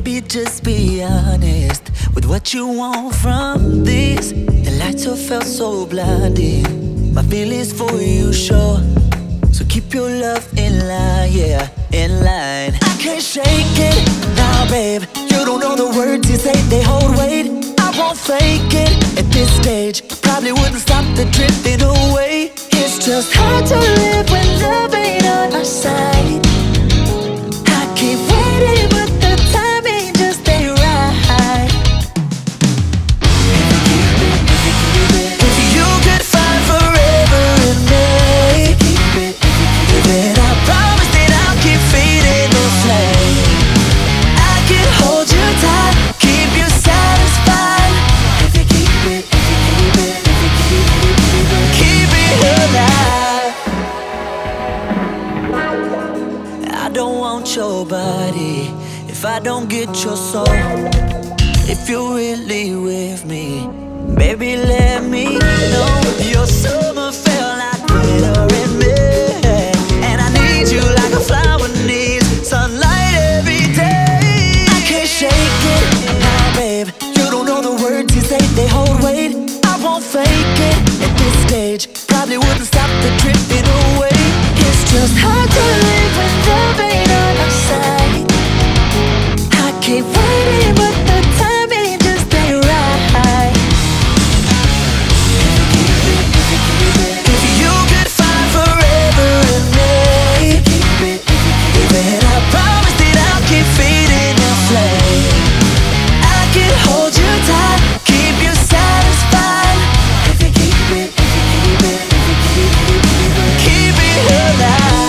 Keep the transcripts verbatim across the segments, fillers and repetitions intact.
Baby, just be honest with what you want from this. The lights have felt so blinding. My feelings for you, sure. So keep your love in line, yeah, in line. I can't shake it now, babe. You don't know the words you say, they hold weight. I won't fake it at this stage. Probably wouldn't stop the drifting away. It's just hard to live when love ain't on our side. I keep waiting, but the timing just ain't right. If you could find forever in me, then I promise that I'll keep feeding the flame. I can hold you tight, keep you satisfied. If you keep it, if you keep it, if you keep it, keep it alive. I don't want your body if I don't get your soul. If you're really with me, baby, let me know. Your summer felt like winter in me, and I need you like a flower needs sunlight every day. I can't shake it now, babe. You don't know the words you say, they hold weight. I won't fake it at this stage. Probably wouldn't stop the drifting away. It's just hard to live when love ain't on our side. I keep waiting, but the timing just ain't right. If you could find forever in me, then I promise that I'll keep feeding the flame. I can hold you tight, keep you satisfied. If you keep it, if you keep it, if you keep it, keep it alive.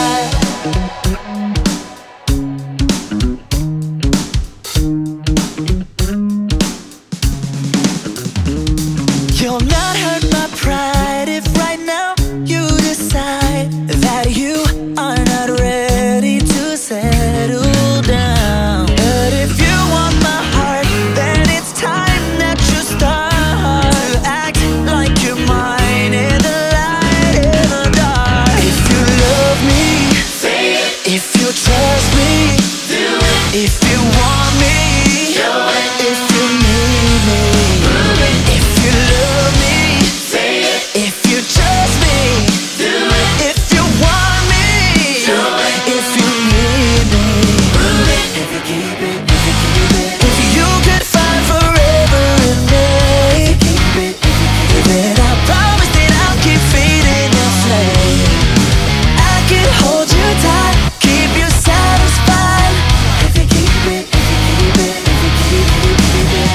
You'll not hurt my pride if right now you decide that you are not ready to settle down. But if you want my heart, then it's time that you start to act like you're mine in the light, in the dark. If you love me, say it. If you trust me, do it. If you want me, show it. If you need me, prove it. If you love me, say it. If you trust me, do it. If you want me, show it. If you need me, prove it. If you keep it, if you keep it, if you could find forever in me, keep it, if you keep it, then I promise that I'll keep feeding the flame. I can hold you tight, keep you satisfied. If you keep it, if you keep it, if you keep it, keep it.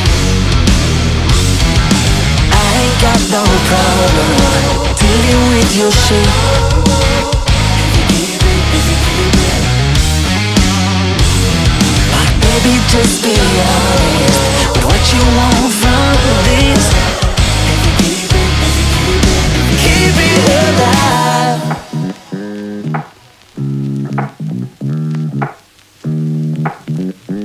I ain't got no problem dealing with your shit. If you keep it, if you keep it. But baby, just be honest with what you want from this. If you keep it, if you keep it, if you keep it alive.